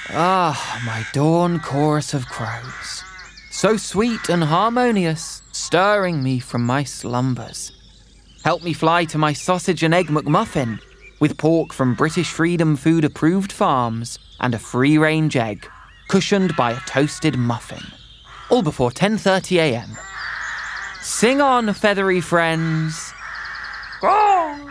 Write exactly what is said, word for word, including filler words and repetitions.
Ah, my dawn chorus of crows, so sweet and harmonious, stirring me from my slumbers. Help me fly to my sausage and egg McMuffin, with pork from British Freedom Food approved farms and a free-range egg, cushioned by a toasted muffin. All before ten thirty a m. Sing on, feathery friends. Caw!